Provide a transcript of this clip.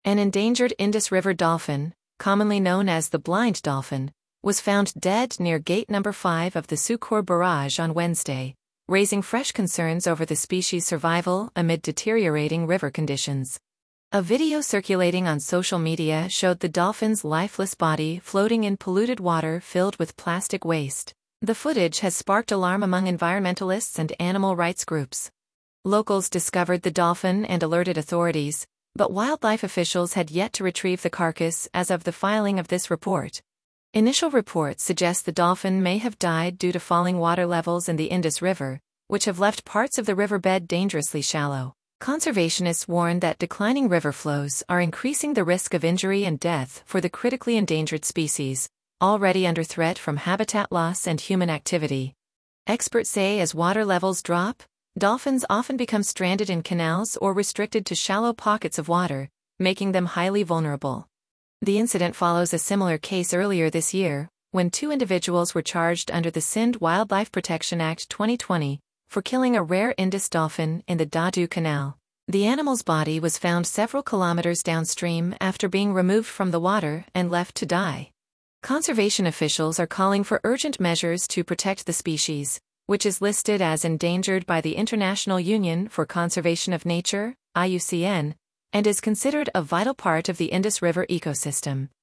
An endangered Indus River dolphin, commonly known as the blind dolphin, was found dead near Gate Number 5 of the Sukhor Barrage on Wednesday, raising fresh concerns over the species' survival amid deteriorating river conditions. A video circulating on social media showed the dolphin's lifeless body floating in polluted water filled with plastic waste. The footage has sparked alarm among environmentalists and animal rights groups. Locals discovered the dolphin and alerted authorities, but wildlife officials had yet to retrieve the carcass as of the filing of this report. Initial reports suggest the dolphin may have died due to falling water levels in the Indus River, which have left parts of the riverbed dangerously shallow. Conservationists warn that declining river flows are increasing the risk of injury and death for the critically endangered species, already under threat from habitat loss and human activity. Experts say as water levels drop, dolphins often become stranded in canals or restricted to shallow pockets of water, making them highly vulnerable. The incident follows a similar case earlier this year, when 2 individuals were charged under the Sindh Wildlife Protection Act 2020 for killing a rare Indus dolphin in the Dadu Canal. The animal's body was found several kilometers downstream after being removed from the water and left to die. Conservation officials are calling for urgent measures to protect the species, which is listed as endangered by the International Union for Conservation of Nature, IUCN, and is considered a vital part of the Indus River ecosystem.